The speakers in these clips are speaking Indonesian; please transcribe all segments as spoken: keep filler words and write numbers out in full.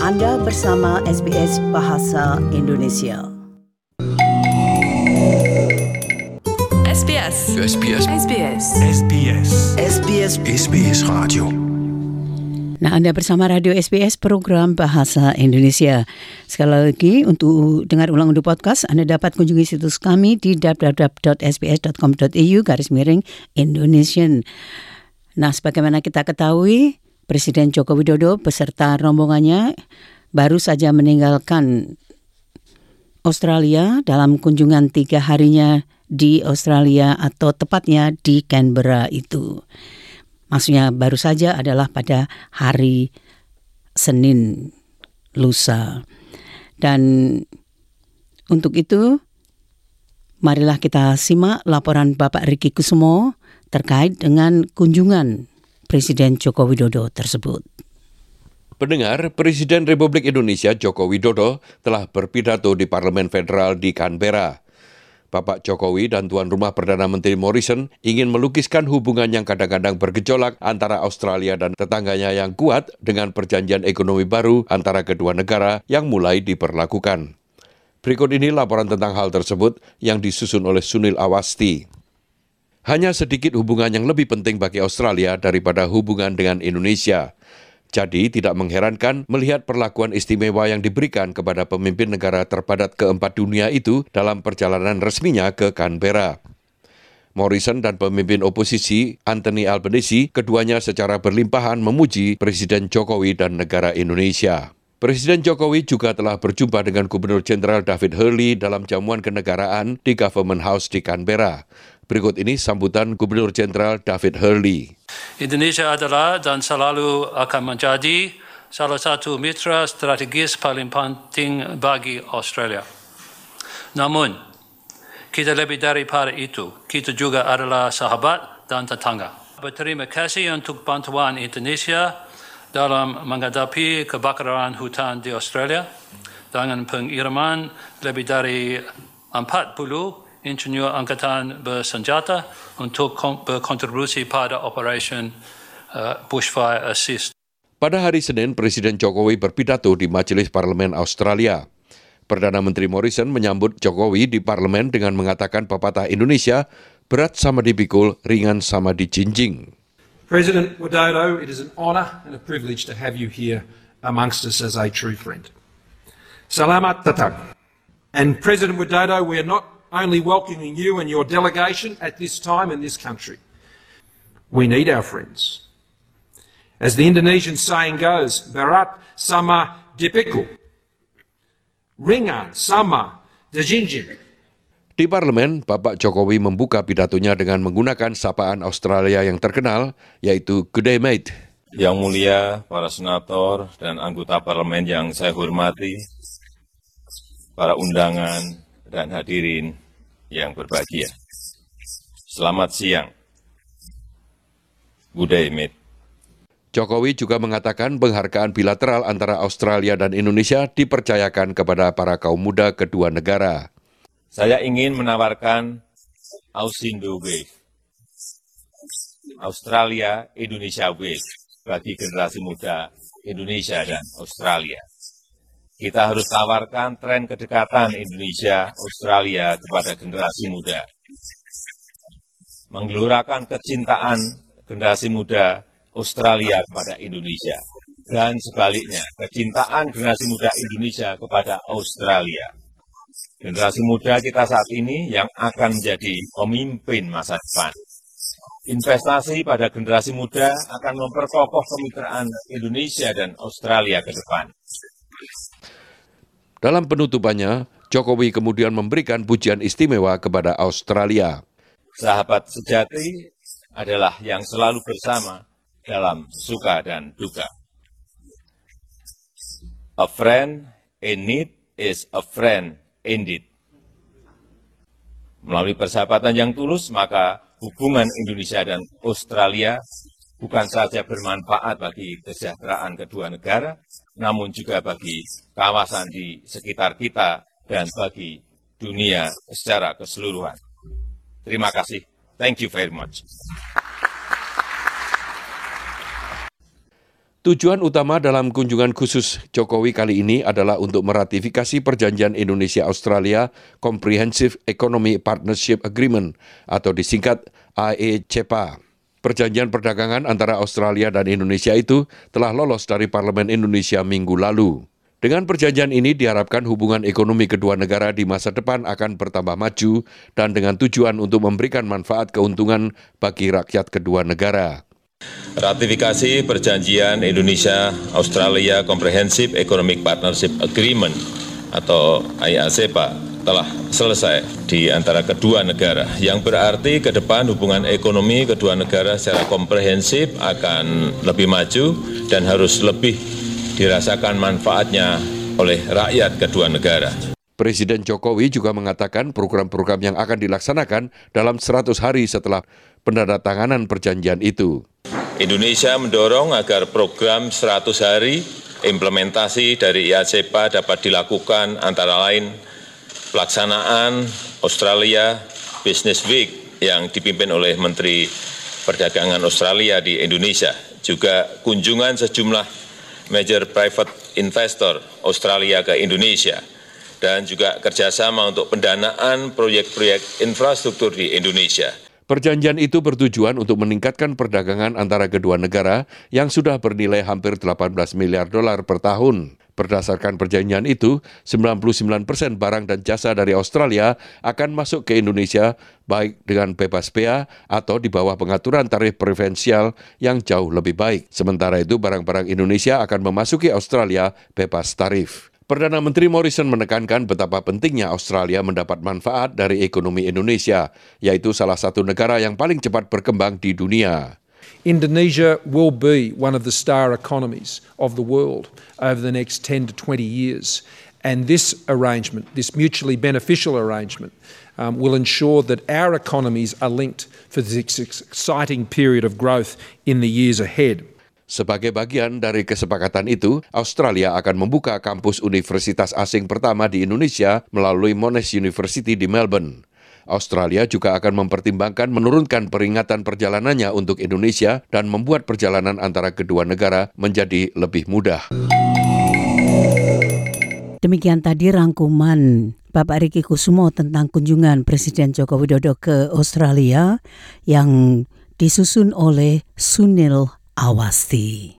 Anda bersama S B S Bahasa Indonesia. S B S. S B S. S B S. S B S. S B S. S B S Radio. Nah, Anda bersama Radio S B S program Bahasa Indonesia. Sekali lagi, untuk dengar ulang untuk podcast, Anda dapat kunjungi situs kami di w w w dot s b s dot com dot a u garis miring Indonesian. Nah, sebagaimana kita ketahui, Presiden Joko Widodo beserta rombongannya baru saja meninggalkan Australia dalam kunjungan tiga harinya di Australia atau tepatnya di Canberra itu. Maksudnya baru saja adalah pada hari Senin lusa. Dan untuk itu, marilah kita simak laporan Bapak Riki Kusumo terkait dengan kunjungan Presiden Joko Widodo tersebut. Pendengar, Presiden Republik Indonesia Joko Widodo telah berpidato di Parlemen Federal di Canberra. Bapak Jokowi dan Tuan Rumah Perdana Menteri Morrison ingin melukiskan hubungan yang kadang-kadang bergejolak antara Australia dan tetangganya yang kuat dengan perjanjian ekonomi baru antara kedua negara yang mulai diberlakukan. Berikut ini laporan tentang hal tersebut yang disusun oleh Sunil Awasti. Hanya sedikit hubungan yang lebih penting bagi Australia daripada hubungan dengan Indonesia. Jadi tidak mengherankan melihat perlakuan istimewa yang diberikan kepada pemimpin negara terpadat keempat dunia itu dalam perjalanan resminya ke Canberra. Morrison dan pemimpin oposisi Anthony Albanese keduanya secara berlimpahan memuji Presiden Jokowi dan negara Indonesia. Presiden Jokowi juga telah berjumpa dengan Gubernur Jenderal David Hurley dalam jamuan kenegaraan di Government House di Canberra. Berikut ini sambutan Gubernur Jenderal David Hurley. Indonesia adalah dan selalu akan menjadi salah satu mitra strategis paling penting bagi Australia. Namun, kita lebih daripada itu, kita juga adalah sahabat dan tetangga. Berterima kasih untuk bantuan Indonesia dalam menghadapi kebakaran hutan di Australia dengan pengiriman lebih dari empat puluh insinyur angkatan bersenjata untuk berkontribusi pada Operation uh, Bushfire Assist. Pada hari Senin, Presiden Jokowi berpidato di Majelis Parlemen Australia. Perdana Menteri Morrison menyambut Jokowi di parlemen dengan mengatakan pepatah Indonesia, berat sama dipikul, ringan sama dijinjing. President Widodo, it is an honour and a privilege to have you here amongst us as a true friend. Selamat datang. And President Widodo, we are not only welcoming you and your delegation at this time in this country. We need our friends. As the Indonesian saying goes, berat sama dipikul, ringan sama dijinjing. Di parlemen, Bapak Jokowi membuka pidatonya dengan menggunakan sapaan Australia yang terkenal, yaitu Good day, mate. Yang mulia, para senator dan anggota parlemen yang saya hormati, para undangan dan hadirin yang berbahagia. Selamat siang. Good day, mate. Jokowi juga mengatakan penghargaan bilateral antara Australia dan Indonesia dipercayakan kepada para kaum muda kedua negara. Saya ingin menawarkan Ausindo Wave, Australia Indonesia Wave bagi generasi muda Indonesia dan Australia. Kita harus tawarkan tren kedekatan Indonesia-Australia kepada generasi muda. Menggelorakan kecintaan generasi muda Australia kepada Indonesia. Dan sebaliknya, kecintaan generasi muda Indonesia kepada Australia. Generasi muda kita saat ini yang akan menjadi pemimpin masa depan. Investasi pada generasi muda akan memperkokoh kemitraan Indonesia dan Australia ke depan. Dalam penutupannya, Jokowi kemudian memberikan pujian istimewa kepada Australia. Sahabat sejati adalah yang selalu bersama dalam suka dan duka. A friend in need is a friend indeed. Melalui persahabatan yang tulus, maka hubungan Indonesia dan Australia bukan saja bermanfaat bagi kesejahteraan kedua negara, namun juga bagi kawasan di sekitar kita dan bagi dunia secara keseluruhan. Terima kasih. Thank you very much. Tujuan utama dalam kunjungan khusus Jokowi kali ini adalah untuk meratifikasi perjanjian Indonesia-Australia Comprehensive Economic Partnership Agreement atau disingkat A E C P A. Perjanjian perdagangan antara Australia dan Indonesia itu telah lolos dari Parlemen Indonesia minggu lalu. Dengan perjanjian ini diharapkan hubungan ekonomi kedua negara di masa depan akan bertambah maju dan dengan tujuan untuk memberikan manfaat keuntungan bagi rakyat kedua negara. Ratifikasi Perjanjian Indonesia-Australia Comprehensive Economic Partnership Agreement atau A E C P A telah selesai di antara kedua negara, yang berarti ke depan hubungan ekonomi kedua negara secara komprehensif akan lebih maju dan harus lebih dirasakan manfaatnya oleh rakyat kedua negara. Presiden Jokowi juga mengatakan program-program yang akan dilaksanakan dalam seratus hari setelah penandatanganan perjanjian itu. Indonesia mendorong agar program seratus hari implementasi dari A E C P A dapat dilakukan antara lain pelaksanaan Australia Business Week yang dipimpin oleh Menteri Perdagangan Australia di Indonesia, juga kunjungan sejumlah major private investor Australia ke Indonesia, dan juga kerjasama untuk pendanaan proyek-proyek infrastruktur di Indonesia. Perjanjian itu bertujuan untuk meningkatkan perdagangan antara kedua negara yang sudah bernilai hampir delapan belas miliar dolar per tahun. Berdasarkan perjanjian itu, sembilan puluh sembilan persen barang dan jasa dari Australia akan masuk ke Indonesia baik dengan bebas bea atau di bawah pengaturan tarif preferensial yang jauh lebih baik. Sementara itu, barang-barang Indonesia akan memasuki Australia bebas tarif. Perdana Menteri Morrison menekankan betapa pentingnya Australia mendapat manfaat dari ekonomi Indonesia, yaitu salah satu negara yang paling cepat berkembang di dunia. Indonesia will be one of the star economies of the world over the next ten to twenty years. And this arrangement, this mutually beneficial arrangement, um, will ensure that our economies are linked for this exciting period of growth in the years ahead. Sebagai bagian dari kesepakatan itu, Australia akan membuka kampus universitas asing pertama di Indonesia melalui Monash University di Melbourne. Australia juga akan mempertimbangkan menurunkan peringatan perjalanannya untuk Indonesia dan membuat perjalanan antara kedua negara menjadi lebih mudah. Demikian tadi rangkuman Bapak Riki Kusumo tentang kunjungan Presiden Joko Widodo ke Australia yang disusun oleh Sunil Awasti.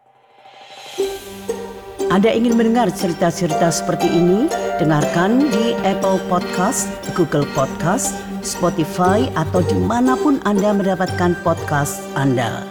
Anda ingin mendengar cerita-cerita seperti ini? Dengarkan di Apple Podcast, Google Podcast, Spotify, atau dimanapun Anda mendapatkan podcast Anda.